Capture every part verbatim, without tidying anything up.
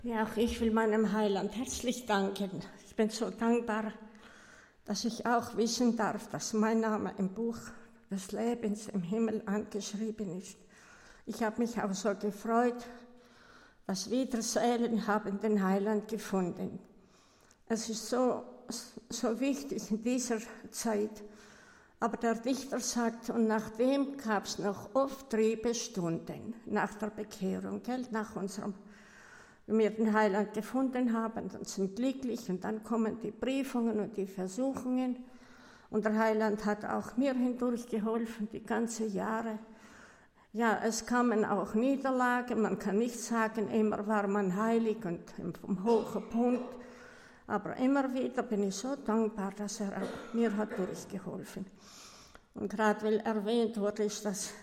Ja, auch ich will meinem Heiland herzlich danken. Ich bin so dankbar, dass ich auch wissen darf, dass mein Name im Buch des Lebens im Himmel angeschrieben ist. Ich habe mich auch so gefreut, dass wieder Seelen haben den Heiland gefunden. Es ist so, so wichtig in dieser Zeit. Aber der Dichter sagt, und nachdem gab es noch oft Triebestunden nach der Bekehrung, gell? Nach unserem, wenn wir den Heiland gefunden haben, dann sind glücklich und dann kommen die Prüfungen und die Versuchungen. Und der Heiland hat auch mir hindurch geholfen, die ganzen Jahre. Ja, es kamen auch Niederlagen, man kann nicht sagen, immer war man heilig und vom hohen Punkt. Aber immer wieder bin ich so dankbar, dass er auch mir hat durchgeholfen. Und gerade weil erwähnt wurde, ist das,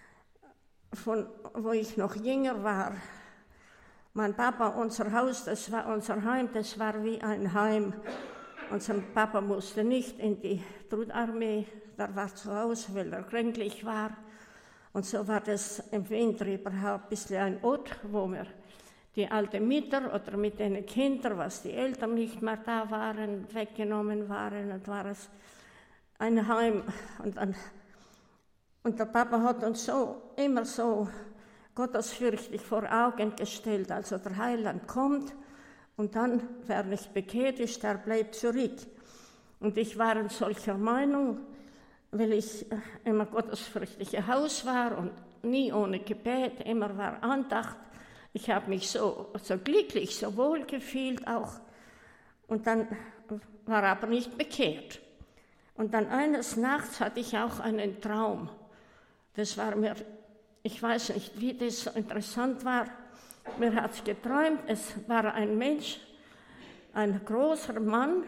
von wo ich noch jünger war, mein Papa, unser Haus, das war unser Heim, das war wie ein Heim. Unser Papa musste nicht in die Trutarmee, der war zu Hause, weil er kränklich war. Und so war das im Winter überhaupt ein bisschen ein Ort, wo wir die alten Mütter oder mit den Kindern, was die Eltern nicht mehr da waren, weggenommen waren, und war es ein Heim. Und, dann, und der Papa hat uns so immer so gottesfürchtig vor Augen gestellt, also der Heiland kommt und dann, wer nicht bekehrt ist, der bleibt zurück. Und ich war in solcher Meinung, weil ich immer gottesfürchtig Haus war und nie ohne Gebet, immer war Andacht. Ich habe mich so, so glücklich, so wohl gefühlt auch. Und dann war aber nicht bekehrt. Und dann eines Nachts hatte ich auch einen Traum. Das war mir, ich weiß nicht, wie das so interessant war. Mir hat es geträumt, es war ein Mensch, ein großer Mann.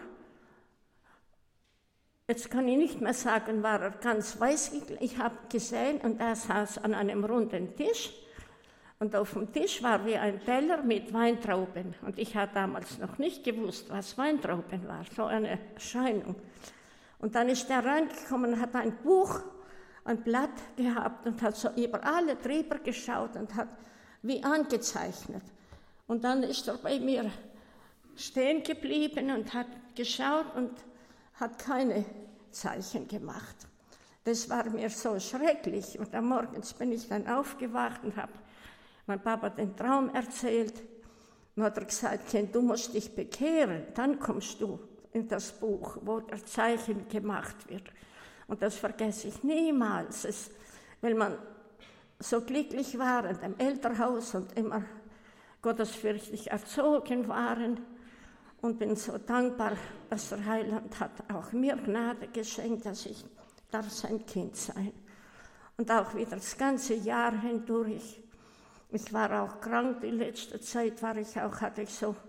Jetzt kann ich nicht mehr sagen, war er ganz weiß. Ich habe gesehen, und er saß an einem runden Tisch. Und auf dem Tisch war wie ein Teller mit Weintrauben. Und ich hatte damals noch nicht gewusst, was Weintrauben war, so eine Erscheinung. Und dann ist er reingekommen und hat ein Buch, ein Blatt gehabt und hat so über alle drüber geschaut und hat wie angezeichnet. Und dann ist er bei mir stehen geblieben und hat geschaut und hat keine Zeichen gemacht. Das war mir so schrecklich. Und am Morgens bin ich dann aufgewacht und habe meinem Papa den Traum erzählt. Und hat er gesagt, Kind, du musst dich bekehren, dann kommst du in das Buch, wo der Zeichen gemacht wird. Und das vergesse ich niemals, es, weil man so glücklich war in dem Elternhaus und immer gottesfürchtig erzogen waren. Und bin so dankbar, dass der Heiland hat auch mir Gnade geschenkt, dass ich darf sein Kind sein. Und auch wieder das ganze Jahr hindurch. Ich war auch krank, die letzte Zeit war ich auch, hatte ich so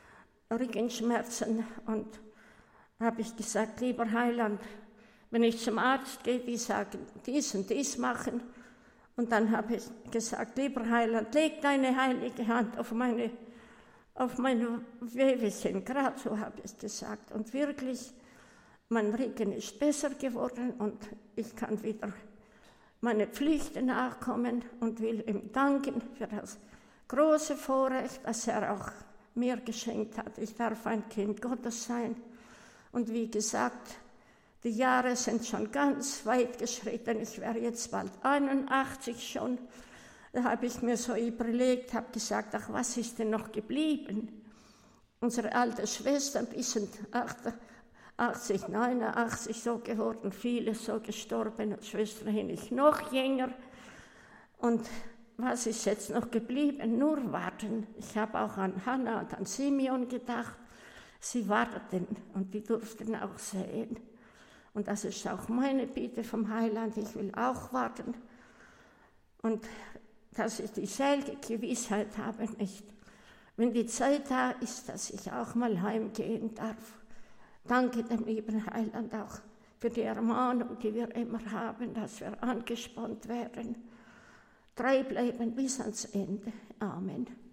Rückenschmerzen und habe ich gesagt, lieber Heiland, wenn ich zum Arzt gehe, die sagen, dies und dies machen. Und dann habe ich gesagt, lieber Heiland, leg deine heilige Hand auf meine, auf meine Wehwehchen, gerade so habe ich gesagt. Und wirklich, mein Rücken ist besser geworden und ich kann wieder meine Pflichten nachkommen und will ihm danken für das große Vorrecht, das er auch mir geschenkt hat. Ich darf ein Kind Gottes sein. Und wie gesagt, die Jahre sind schon ganz weit geschritten. Ich wäre jetzt bald einundachtzig schon. Da habe ich mir so überlegt, habe gesagt, ach, was ist denn noch geblieben? Unsere alte Schwestern, die sind achtzig, neunundachtzig so geworden, viele so gestorben, und Schwestern hin ich noch jünger. Und was ist jetzt noch geblieben? Nur warten. Ich habe auch an Hannah und an Simeon gedacht. Sie warteten und die durften auch sehen. Und das ist auch meine Bitte vom Heiland, ich will auch warten. Und dass ich dieselbe Gewissheit habe, nicht. Wenn die Zeit da ist, dass ich auch mal heimgehen darf. Danke dem lieben Heiland auch für die Ermahnung, die wir immer haben, dass wir angespannt werden. Treu bleiben bis ans Ende. Amen.